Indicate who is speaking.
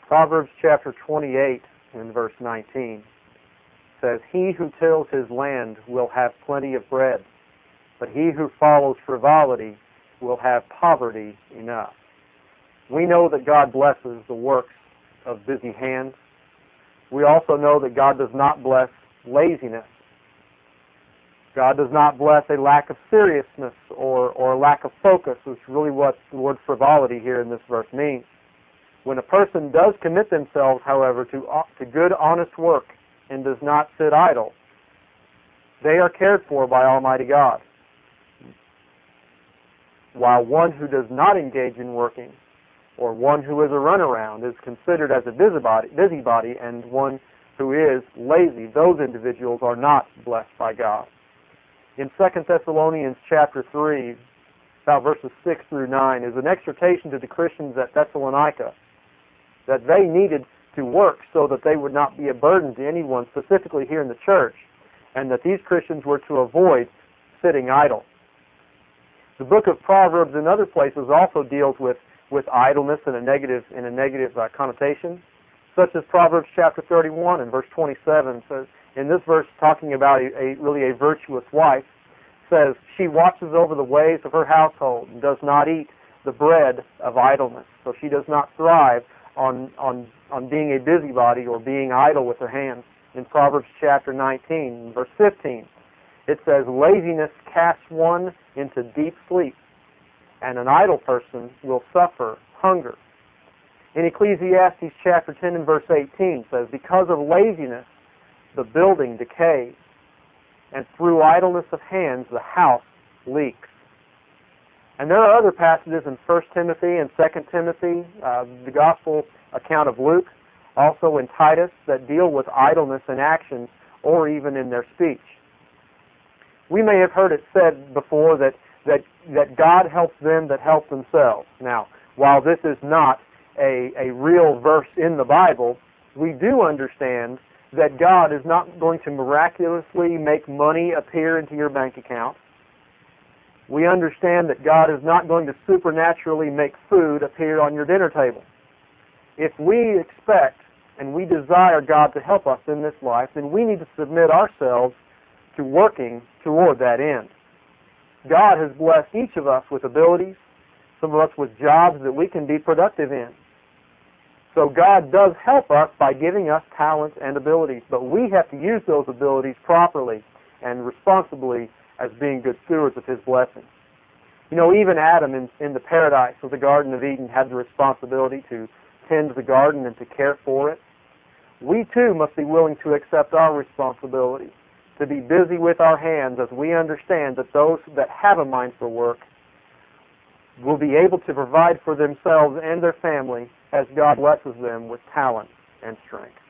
Speaker 1: Proverbs chapter 28 and verse 19 says, "He who tills his land will have plenty of bread, but he who follows frivolity will have poverty enough." We know that God blesses the works of busy hands. We also know that God does not bless laziness. God does not bless a lack of seriousness or a lack of focus, which is really what the word frivolity here in this verse means. When a person does commit themselves, however, to good, honest work and does not sit idle, they are cared for by Almighty God. While one who does not engage in working, or one who is a runaround, is considered as a busybody, and one who is lazy, those individuals are not blessed by God. In 2 Thessalonians chapter 3, about verses 6 through 9, is an exhortation to the Christians at Thessalonica that they needed to work so that they would not be a burden to anyone, specifically here in the church, and that these Christians were to avoid sitting idle. The book of Proverbs in other places also deals with idleness in a negative connotation, such as Proverbs chapter 31 and verse 27 says, in this verse talking about a virtuous wife, says, "She watches over the ways of her household and does not eat the bread of idleness." So she does not thrive on being a busybody or being idle with her hands. In Proverbs chapter 19, verse 15, it says, "Laziness casts one into deep sleep, and an idle person will suffer hunger." In Ecclesiastes chapter 10 and verse 18 says, "Because of laziness the building decays, and through idleness of hands the house leaks." And there are other passages in 1 Timothy and 2 Timothy, the gospel account of Luke, also in Titus, that deal with idleness in action or even in their speech. We may have heard it said before that God helps them that help themselves. Now, while this is not a real verse in the Bible, we do understand that God is not going to miraculously make money appear into your bank account. We understand that God is not going to supernaturally make food appear on your dinner table. If we expect and we desire God to help us in this life, then we need to submit ourselves to working toward that end. God has blessed each of us with abilities, some of us with jobs that we can be productive in. So God does help us by giving us talents and abilities, but we have to use those abilities properly and responsibly as being good stewards of His blessings. You know, even Adam in the paradise of the Garden of Eden had the responsibility to tend the garden and to care for it. We too must be willing to accept our responsibility, to be busy with our hands, as we understand that those that have a mind for work will be able to provide for themselves and their family as God blesses them with talent and strength.